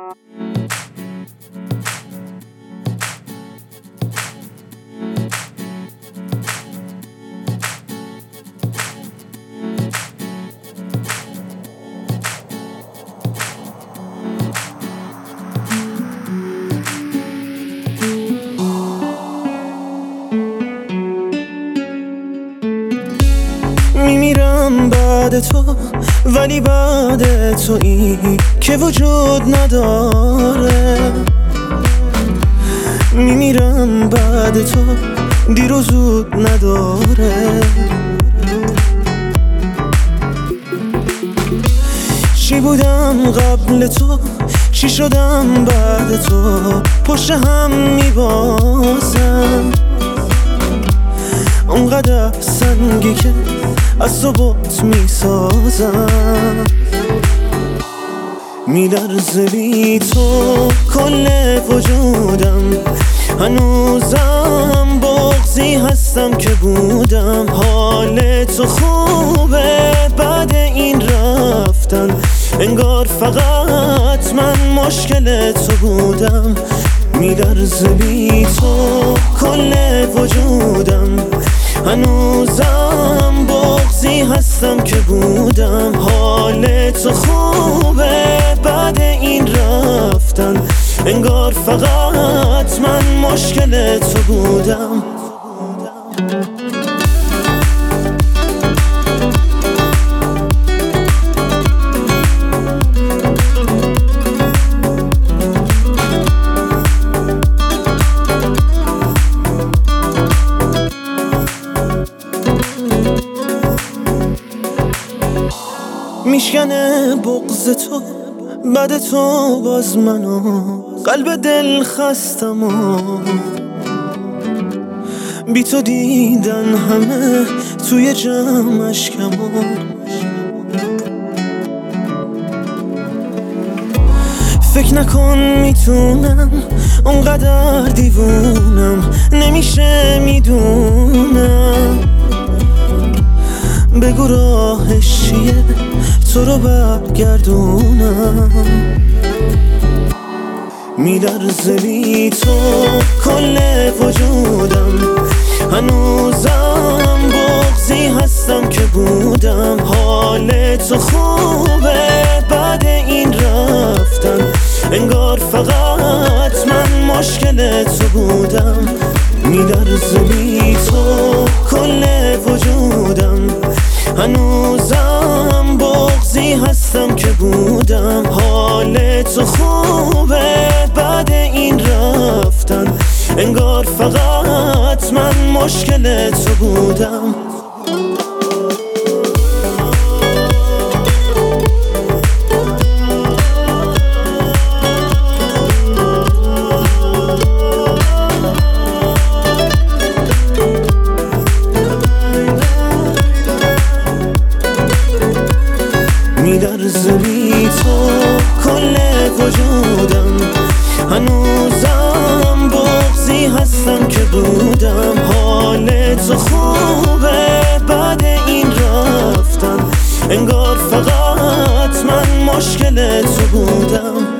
میمیرم بعد تو، ولی بعد تویی که وجود نداره. میمیرم بعد تو، دیر و زود نداره. چی بودم قبل تو، چی شدم بعد تو، پشت هم میبازم. اونقدر سنگی که از تو بوت میسازم. میلرزه بی تو کل وجودم، هنوزم بغضی هستم که بودم. حال تو خوبه بعد این رفتن، انگار فقط من مشکل تو بودم. میلرزه بی تو کل وجودم، هنوزم بغضی هستم که بودم. حال تو خوبه بعد این رفتن، انگار فقط من مشکل تو بودم. میشکنه بغض تو بعد تو باز منو، قلب دل خستم و بی تو دیدن همه توی جمعش کمان. فکر نکن میتونم اونقدر دیوونم، نمیشه میدونم. بگو راهش چیه تو رو برگردونم. میلرزه بی تو کل وجودم، هنوزم بغضی هستم که بودم. حال تو خوبه بعد این رفتن، انگار فقط من مشکل تو بودم. میلرزه بی تو کل وجودم، هنوزم بغضی هستم که بودم. حال تو خوبه بعد این رفتن، انگار فقط من مشکل تو بودم. میلرزه بی تو کل وجودم، هنوزم بغضی هستم که بودم. حال تو خوبه بعد این رفتن، انگار فقط من مشکل تو بودم.